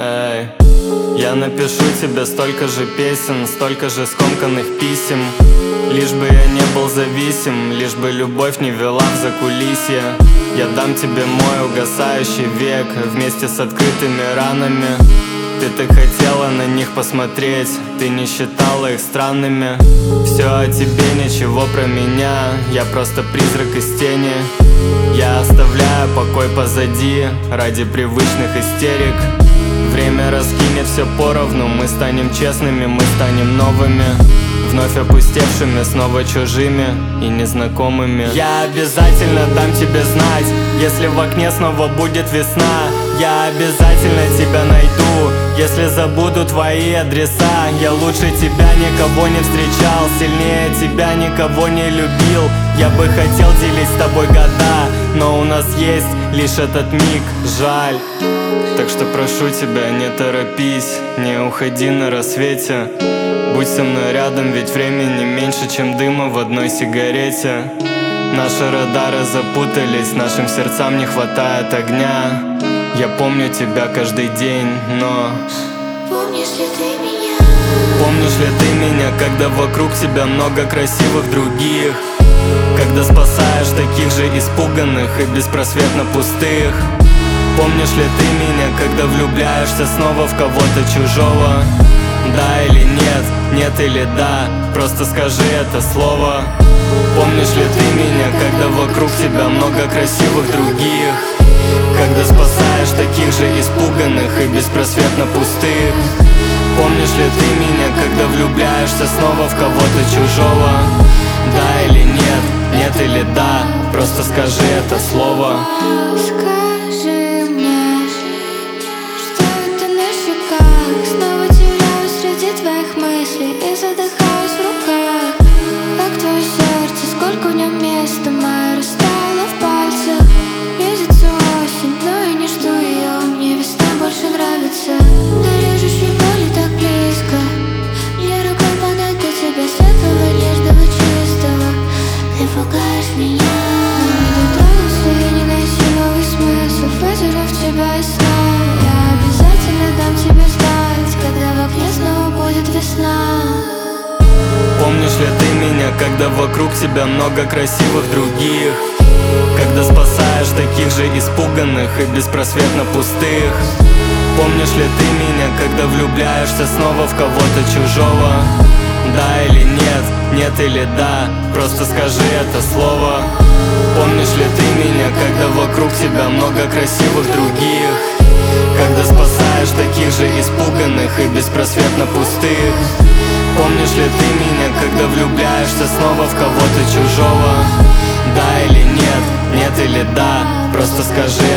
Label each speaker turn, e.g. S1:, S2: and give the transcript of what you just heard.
S1: Эй, я напишу тебе столько же песен, столько же скомканных писем. Лишь бы я не был зависим, лишь бы любовь не вела в закулисье. Я дам тебе мой угасающий век вместе с открытыми ранами. Ты так хотела на них посмотреть, ты не считала их странными. Все о тебе, ничего про меня, я просто призрак из тени. Я оставляю покой позади ради привычных истерик. Время раскинет все поровну, мы станем честными, мы станем новыми. Вновь опустевшими, снова чужими и незнакомыми. Я обязательно дам тебе знать, если в окне снова будет весна. Я обязательно тебя найду, если забуду твои адреса. Я лучше тебя никого не встречал, сильнее тебя никого не любил. Я бы хотел делить с тобой года, но у нас есть лишь этот миг, жаль. Так что прошу тебя, не торопись, не уходи на рассвете. Будь со мной рядом, ведь времени меньше, чем дыма в одной сигарете. Наши радары запутались, нашим сердцам не хватает огня. Я помню тебя каждый день, но
S2: помнишь ли ты меня?
S1: Помнишь ли ты меня, когда вокруг тебя много красивых других? Когда спасаешь таких же испуганных и беспросветно пустых? Помнишь ли ты меня, когда влюбляешься снова в кого-то чужого? Да или нет, нет или да, просто скажи это слово. Помнишь ли ты меня, когда вокруг тебя много красивых других? Когда спасаешь таких же испуганных и беспросветно пустых? Помнишь ли ты меня, когда влюбляешься снова в кого-то чужого? Да или нет, нет или да, просто скажи это слово.
S2: Скажи мне, что это на щеках. Снова теряюсь среди твоих мыслей и задыхаюсь в руках. Как твое сердце, сколько в нем места, мое растаяло в пальцах. Близится осень, но я не жду ее, мне весна больше нравится. До режущей боли так близко, мне рукой подать до тебя светлого, нежного, чистого. Ты пугаешь меня, но не дотронулся, я не найти новый смысл, потеряв тебя из сна. Я обязательно дам тебе знать, когда в окне снова будет весна.
S1: Помнишь ли ты меня, когда вокруг тебя много красивых других? Когда спасаешь таких же испуганных и беспросветно пустых? Помнишь ли ты меня, когда влюбляешься снова в кого-то чужого? Да или нет, нет или да, просто скажи это слово. Помнишь ли ты меня, когда вокруг тебя много красивых других? Когда спасаешь таких же испуганных и беспросветно пустых? Помнишь ли ты меня, когда влюбляешься снова в кого-то чужого? Да или нет, нет или да, просто скажи